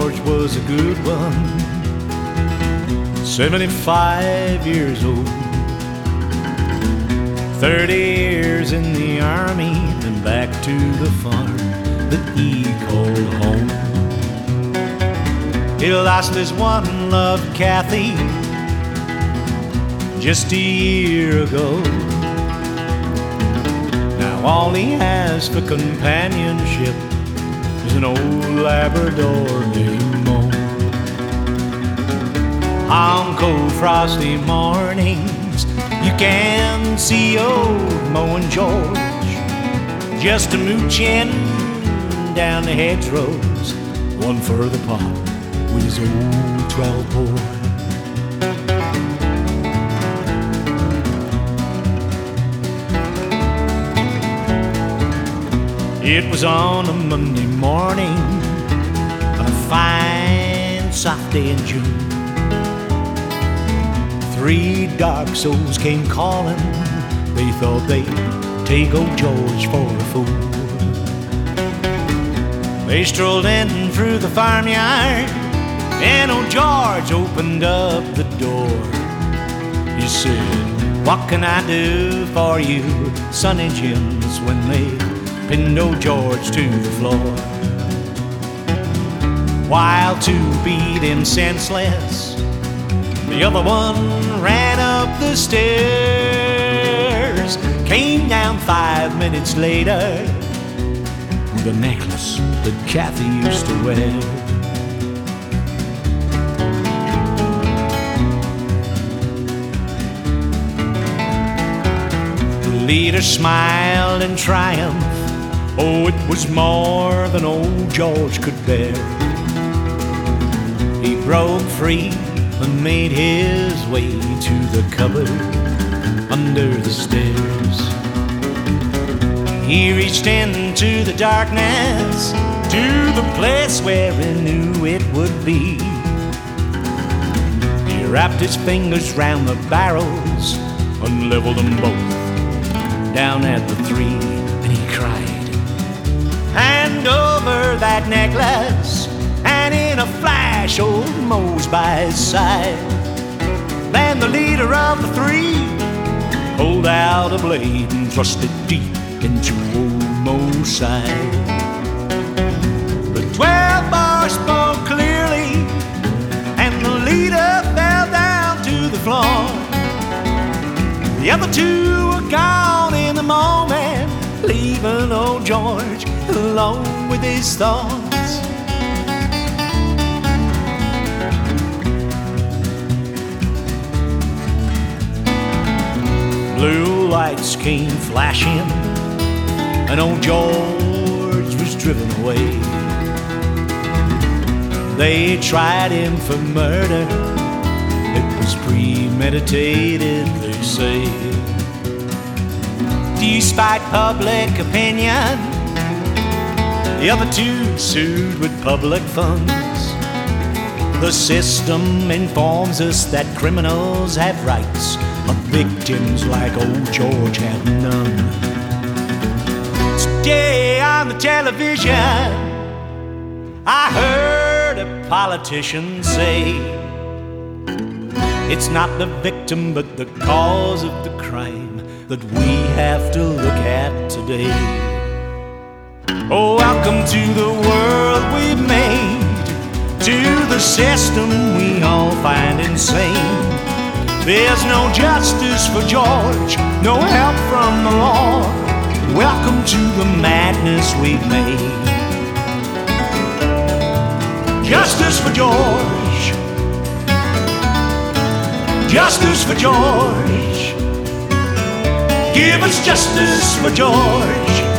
George was a good one. 75 years old, 30 years in the army, and back to the farm that he called home. He lost his one love, Kathy, just a year ago. Now all he has for companionship is an old Labrador named Mo. On cold frosty mornings you can see old Mo and George just a mooching down the hedgerows, one further apart with his old 12 boy. It was on a Monday morning on a fine soft day in June. 3 dark souls came calling. They thought they'd take old George for a fool. They strolled in through the farmyard, and old George opened up the door. He said, "What can I do for you, Sonny Jims?" When they pinned old George to the floor, while 2 beat him senseless, the other one ran up the stairs. Came down 5 minutes later with a necklace that Kathy used to wear. The leader smiled in triumph. Oh, it was more than old George could bear. He broke free and made his way to the cupboard under the stairs. He reached into the darkness, to the place where he knew it would be. He wrapped his fingers round the barrels and leveled them both down at the 3, and he cried, "Hand over that necklace!" And in a flash, old Mo's by his side. Then the leader of the 3 pulled out a blade and thrust it deep into old Mo's side. The 12 bars spoke clearly, and the leader fell down to the floor. The other 2 were gone in a moment, leaving old George alone with his thoughts. Blue lights came flashing, and old George was driven away. They tried him for murder. It was premeditated, they say. Despite public opinion, the other 2 sued with public funds. The system informs us that criminals have rights, but victims like old George have none. Today on the television, I heard a politician say, "It's not the victim but the cause of the crime that we have to look at today." Oh, welcome to the world we've made, to the system we all find insane. There's no justice for George, no help from the law. Welcome to the madness we've made. Justice for George, justice for George. Give us justice for George.